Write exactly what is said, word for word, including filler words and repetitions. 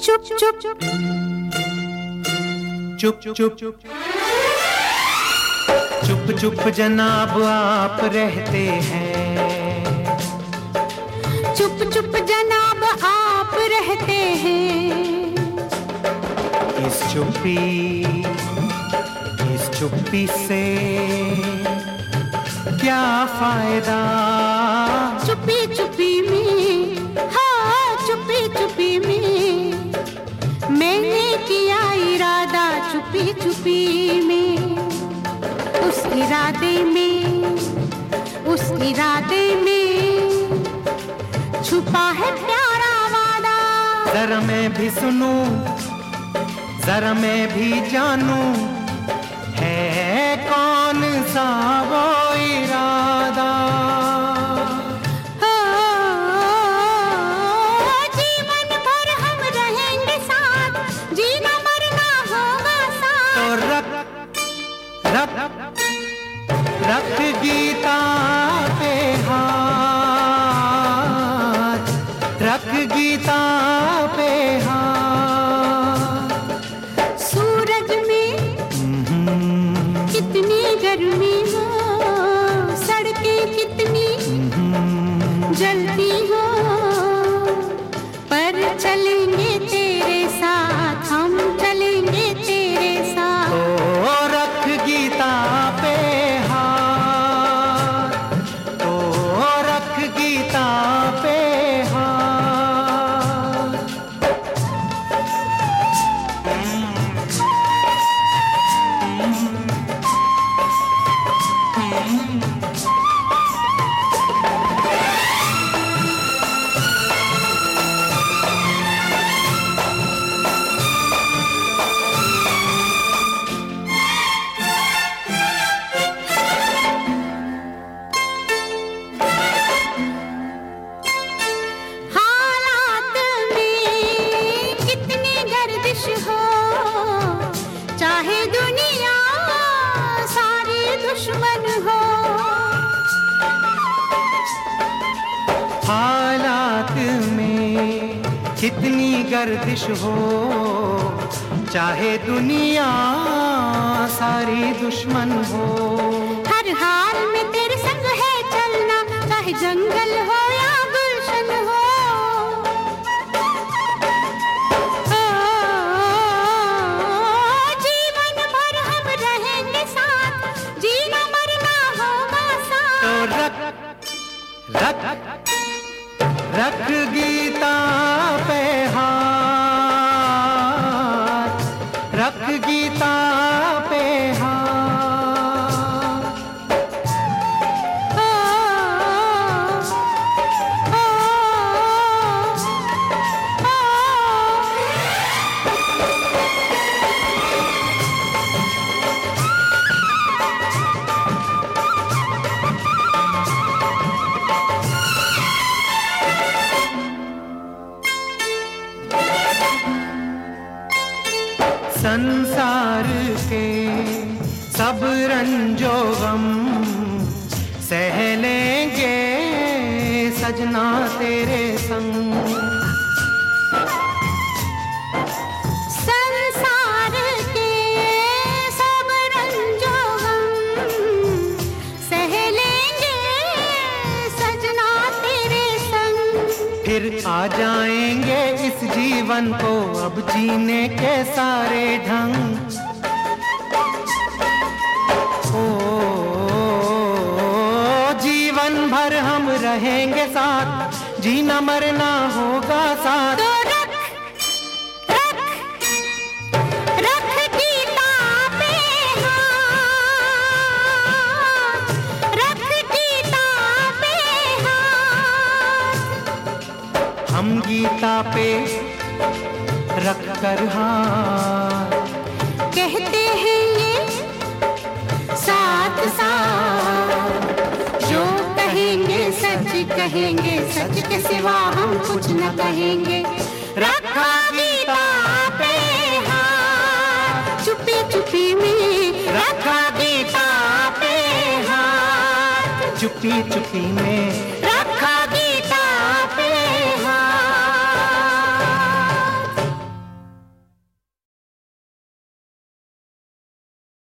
चुप चुप चुप चुप चुप चुप जनाब आप रहते हैं, चुप चुप जनाब आप रहते हैं। इस चुप्पी इस चुप्पी से क्या फायदा? चुप्पी चुप्पी में, हाँ चुप्पी चुप्पी में मैंने किया इरादा, चुप्पी चुप्पी में। उस इरादे में, उस इरादे में छुपा है प्यारा वादा। जरा मैं भी सुनूं, जरा मैं भी जानूं, है कौन सा वो इरादा? जीवन भर हम रहेंगे साथ, जीना मरना होगा साथ। तो रख रख रख गीता पे हाथ, रख गीता पे हाथ। सूरज में कितनी गर्मी हो, सड़कें कितनी जलती हो, पर चलेंगे तेरे साथ, हम चलेंगे तेरे साथ। तो रख गीता पे हाथ, तो रख गीता पे हाथ। हालात में कितनी गर्दिश हो, चाहे दुनिया सारी दुश्मन हो। हालात में कितनी गर्दिश हो, चाहे दुनिया सारी दुश्मन हो। हर हाल में तेरे संग है चलना, चाहे जंगल हो या गुलशन हो। ओ, जीवन भर हम रहेंगे साथ, जीना मरना होगा साथ। तो रख रख रख गीता पे हाथ, रख गीता पे हाथ। ओ, ओ, ओ, संसार के सब रंजो गम सह लेंगे सजना तेरे संग। संसार के सब रंजो गम सह लेंगे सजना तेरे संग। फिर आ जाएंगे इस जीवन को अब जीने के सारे ढंग। ओ, जीवन भर हम रहेंगे साथ, जीना मरना होगा साथ। तो रख रख रख गीता पे हाथ, रख गीता पे हाथ। हम गीता पे रख कर हाथ, कहते हैं ये साथ साथ, जो कहेंगे सच कहेंगे, सच के सिवा हम कुछ न कहेंगे। रखा गीता पे हाथ, चुप्पी चुप्पी में रखा गीता पे हाथ। चुप्पी चुप्पी में